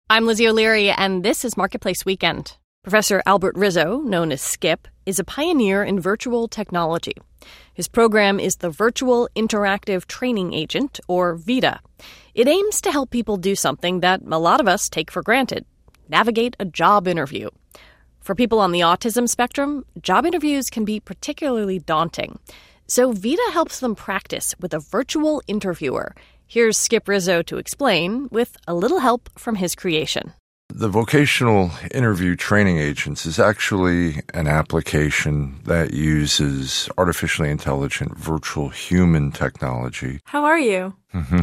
I'm Lizzie O'Leary, and this is Marketplace Weekend. Professor Albert Rizzo, known as Skip, is a pioneer in virtual technology. His program is the Virtual Interactive Training Agent, or VITA. It aims to help people do something that a lot of us take for granted: navigate a job interview. For people on the autism spectrum, job interviews can be particularly daunting. So VITA helps them practice with a virtual interviewer. Here's Skip Rizzo to explain, with a little help from his creation. The Vocational Interview Training Agents is actually an application that uses artificially intelligent virtual human technology. How are you?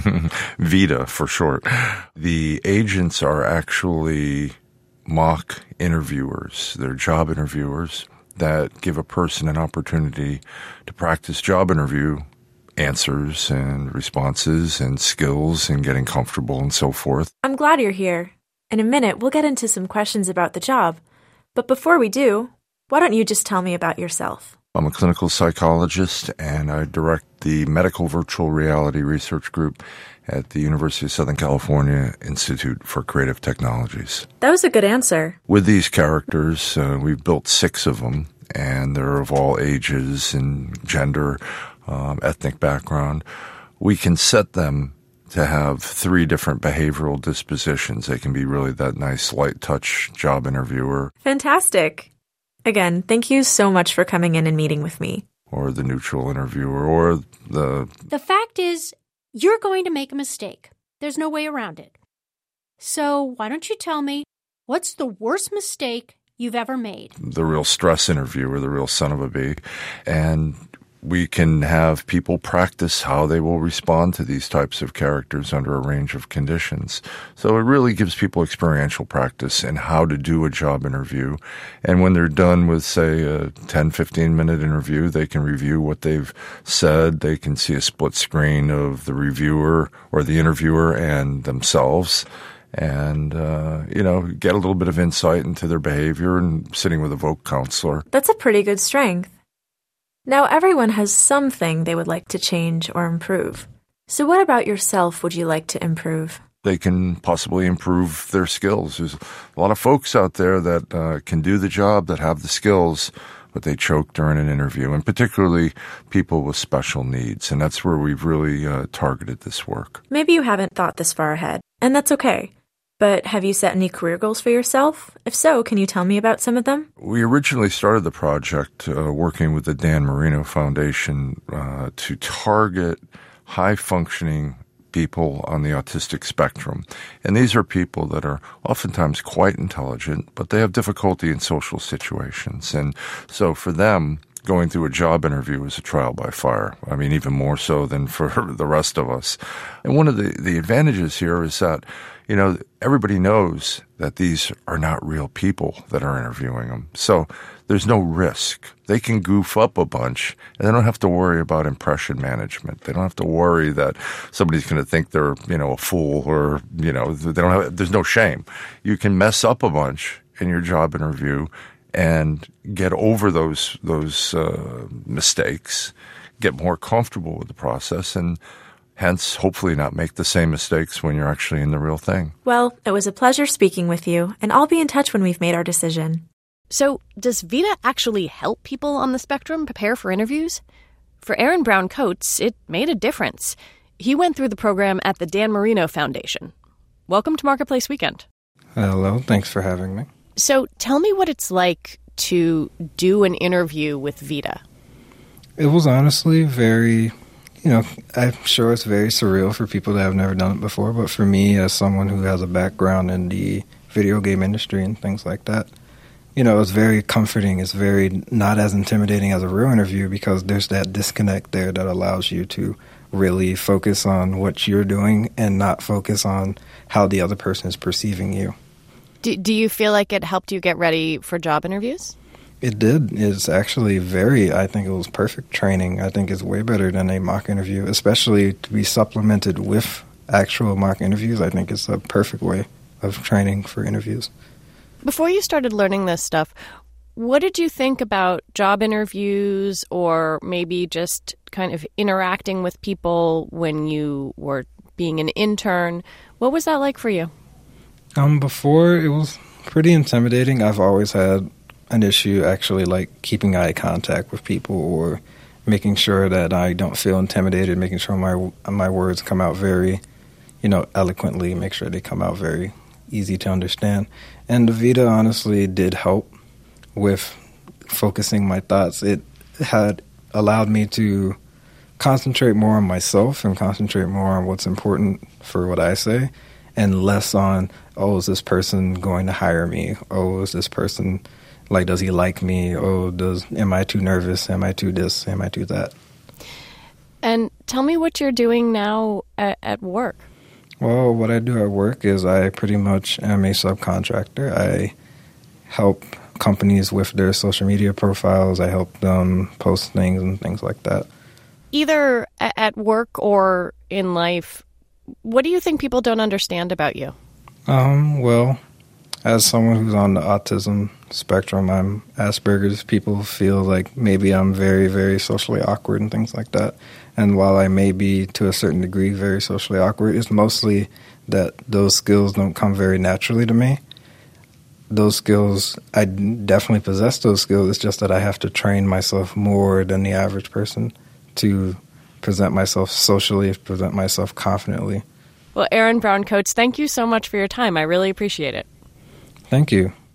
VITA for short. The agents are actually mock interviewers. They're job interviewers that give a person an opportunity to practice job interview answers and responses and skills and getting comfortable and so forth. I'm glad you're here. In a minute, we'll get into some questions about the job. But before we do, why don't you just tell me about yourself? I'm a clinical psychologist, and I direct the Medical Virtual Reality Research Group at the University of Southern California Institute for Creative Technologies. That was a good answer. With these characters, we've built 6 of them, and they're of all ages and gender, ethnic background. We can set them to have 3 different behavioral dispositions. They can be really that nice light touch job interviewer. Fantastic. Again, thank you so much for coming in and meeting with me. Or the neutral interviewer, or the... The fact is, you're going to make a mistake. There's no way around it. So why don't you tell me, what's the worst mistake you've ever made? The real stress interviewer, the real son of a bee. And we can have people practice how they will respond to these types of characters under a range of conditions. So it really gives people experiential practice in how to do a job interview. And when they're done with, say, a 10, 15-minute interview, they can review what they've said. They can see a split screen of the reviewer or the interviewer and themselves, and, get a little bit of insight into their behavior and sitting with a voc counselor. That's a pretty good strength. Now, everyone has something they would like to change or improve. So what about yourself would you like to improve? They can possibly improve their skills. There's a lot of folks out there that can do the job, that have the skills, but they choke during an interview, and particularly people with special needs. And that's where we've really targeted this work. Maybe you haven't thought this far ahead, and that's okay. But have you set any career goals for yourself? If so, can you tell me about some of them? We originally started the project working with the Dan Marino Foundation to target high-functioning people on the autistic spectrum. And these are people that are oftentimes quite intelligent, but they have difficulty in social situations. And so for them, going through a job interview is a trial by fire. I mean, even more so than for the rest of us. And one of the advantages here is that, everybody knows that these are not real people that are interviewing them. So there's no risk. They can goof up a bunch, and they don't have to worry about impression management. They don't have to worry that somebody's going to think they're, a fool, or, there's no shame. You can mess up a bunch in your job interview and get over those mistakes, get more comfortable with the process, and hence, hopefully not make the same mistakes when you're actually in the real thing. Well, it was a pleasure speaking with you, and I'll be in touch when we've made our decision. So, does VITA actually help people on the spectrum prepare for interviews? For Aaron Brown Coates, it made a difference. He went through the program at the Dan Marino Foundation. Welcome to Marketplace Weekend. Hello, thanks for having me. So, tell me what it's like to do an interview with VITA. It was honestly very... I'm sure it's very surreal for people that have never done it before, but for me, as someone who has a background in the video game industry and things like that, it's very comforting. It's very not as intimidating as a real interview because there's that disconnect there that allows you to really focus on what you're doing and not focus on how the other person is perceiving you. Do you feel like it helped you get ready for job interviews? It did. It's actually I think it was perfect training. I think it's way better than a mock interview, especially to be supplemented with actual mock interviews. I think it's a perfect way of training for interviews. Before you started learning this stuff, what did you think about job interviews or maybe just kind of interacting with people when you were being an intern? What was that like for you? Before, it was pretty intimidating. I've always had an issue actually like keeping eye contact with people or making sure that I don't feel intimidated, making sure my words come out very, eloquently, make sure they come out very easy to understand. And the Vita honestly did help with focusing my thoughts. It had allowed me to concentrate more on myself and concentrate more on what's important for what I say and less on, oh, is this person going to hire me? Oh, is this person, does he like me? Oh, am I too nervous? Am I too this? Am I too that? And tell me what you're doing now at work. Well, what I do at work is I pretty much am a subcontractor. I help companies with their social media profiles. I help them post things and things like that. Either at work or in life, what do you think people don't understand about you? Well, as someone who's on the autism spectrum, I'm Asperger's. People feel like maybe I'm very, very socially awkward and things like that. And while I may be, to a certain degree, very socially awkward, it's mostly that those skills don't come very naturally to me. Those skills, I definitely possess those skills. It's just that I have to train myself more than the average person to present myself socially, present myself confidently. Well, Aaron Brown Coates, thank you so much for your time. I really appreciate it. Thank you.